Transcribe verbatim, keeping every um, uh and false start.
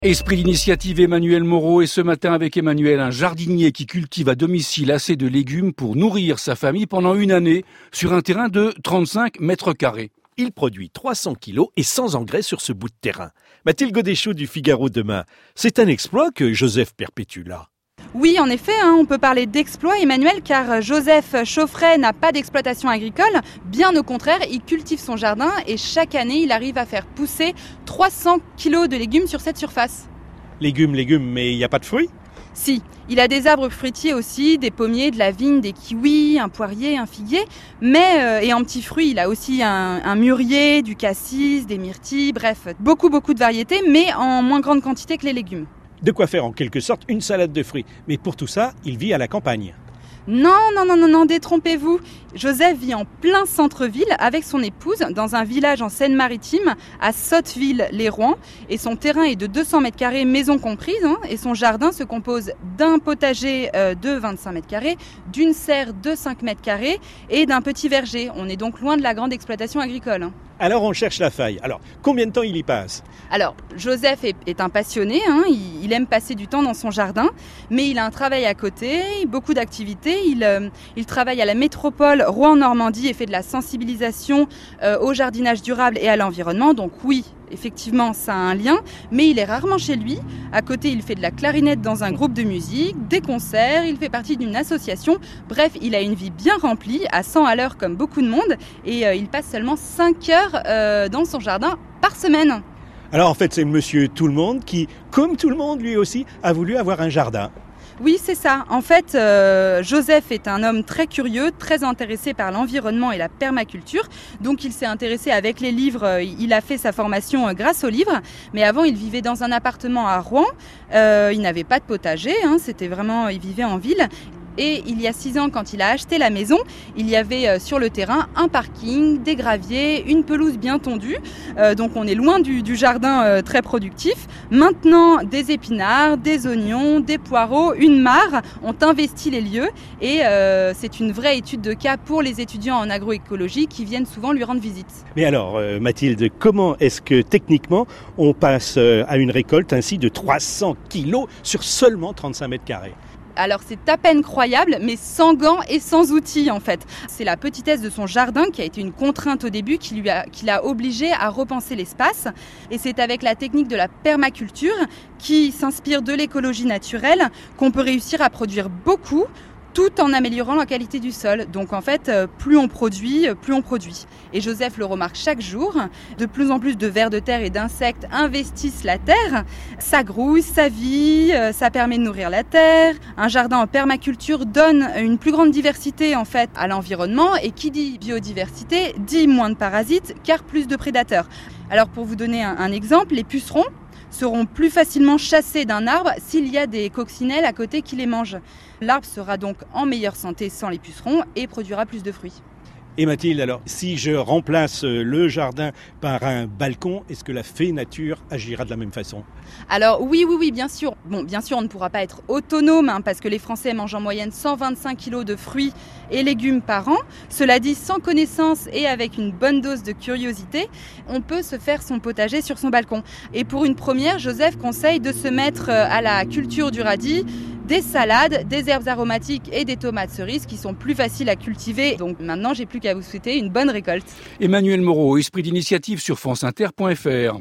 Esprit d'initiative Emmanuel Moreau, et ce matin avec Emmanuel, un jardinier qui cultive à domicile assez de légumes pour nourrir sa famille pendant une année sur un terrain de trente-cinq mètres carrés. Il produit trois cents kilos et sans engrais sur ce bout de terrain. Mathilde Godéchaud du Figaro demain. C'est un exploit que Joseph perpétue là. Oui, en effet, hein, on peut parler d'exploit, Emmanuel, car Joseph Chauffret n'a pas d'exploitation agricole. Bien au contraire, il cultive son jardin et chaque année, il arrive à faire pousser trois cents kilos de légumes sur cette surface. Légumes, légumes, mais il n'y a pas de fruits ? Si, il a des arbres fruitiers aussi, des pommiers, de la vigne, des kiwis, un poirier, un figuier. Mais, euh, et en petits fruits, il a aussi un, un mûrier, du cassis, des myrtilles, bref, beaucoup, beaucoup de variétés, mais en moins grande quantité que les légumes. De quoi faire en quelque sorte une salade de fruits. Mais pour tout ça, il vit à la campagne. Non, non, non, non, non, détrompez-vous. Joseph vit en plein centre-ville avec son épouse dans un village en Seine-Maritime à Sotteville-les-Rouen. Et son terrain est de deux cents mètres carrés, maison comprise. Hein, et son jardin se compose d'un potager euh, de vingt-cinq mètres carrés, d'une serre de cinq mètres carrés et d'un petit verger. On est donc loin de la grande exploitation agricole. Hein. Alors on cherche la faille. Alors, combien de temps il y passe ? Alors, Joseph est, est un passionné, hein, il, il aime passer du temps dans son jardin, mais il a un travail à côté, beaucoup d'activités. Il, euh, il travaille à la métropole Rouen-Normandie et fait de la sensibilisation euh, au jardinage durable et à l'environnement. Donc oui, effectivement, ça a un lien, mais il est rarement chez lui. À côté, il fait de la clarinette dans un groupe de musique, des concerts, il fait partie d'une association. Bref, il a une vie bien remplie, à cent à l'heure comme beaucoup de monde, et euh, il passe seulement cinq heures euh, dans son jardin par semaine. Alors en fait, c'est monsieur tout le monde qui, comme tout le monde lui aussi, a voulu avoir un jardin. Oui, c'est ça. En fait, euh, Joseph est un homme très curieux, très intéressé par l'environnement et la permaculture. Donc, il s'est intéressé avec les livres. Il a fait sa formation euh, grâce aux livres. Mais avant, il vivait dans un appartement à Rouen. Euh, il n'avait pas de potager. Hein, c'était vraiment, il vivait en ville. Et il y a six ans, quand il a acheté la maison, il y avait sur le terrain un parking, des graviers, une pelouse bien tondue. Euh, donc on est loin du, du jardin euh, très productif. Maintenant, des épinards, des oignons, des poireaux, une mare ont investi les lieux. Et euh, c'est une vraie étude de cas pour les étudiants en agroécologie qui viennent souvent lui rendre visite. Mais alors, euh, Mathilde, comment est-ce que techniquement on passe euh, à une récolte ainsi de trois cents kilos sur seulement trente-cinq mètres carrés ? Alors c'est à peine croyable, mais sans gants et sans outils en fait. C'est la petitesse de son jardin qui a été une contrainte au début, qui lui a, qui l'a obligé à repenser l'espace. Et c'est avec la technique de la permaculture, qui s'inspire de l'écologie naturelle, qu'on peut réussir à produire beaucoup, tout en améliorant la qualité du sol. Donc en fait, plus on produit, plus on produit. Et Joseph le remarque chaque jour, de plus en plus de vers de terre et d'insectes investissent la terre. Ça grouille, ça vit, ça permet de nourrir la terre. Un jardin en permaculture donne une plus grande diversité en fait à l'environnement. Et qui dit biodiversité dit moins de parasites, car plus de prédateurs. Alors pour vous donner un, un exemple, les pucerons seront plus facilement chassés d'un arbre s'il y a des coccinelles à côté qui les mangent. L'arbre sera donc en meilleure santé sans les pucerons et produira plus de fruits. Et Mathilde, alors, si je remplace le jardin par un balcon, est-ce que la fée nature agira de la même façon ? Alors oui, oui, oui, bien sûr. Bon, bien sûr, on ne pourra pas être autonome hein, parce que les Français mangent en moyenne cent vingt-cinq kilos de fruits et légumes par an. Cela dit, sans connaissance et avec une bonne dose de curiosité, on peut se faire son potager sur son balcon. Et pour une première, Joseph conseille de se mettre à la culture du radis, des salades, des herbes aromatiques et des tomates cerises qui sont plus faciles à cultiver. Donc maintenant, j'ai plus qu'à vous souhaiter une bonne récolte. Emmanuel Moreau, Esprit d'initiative sur France Inter point F R.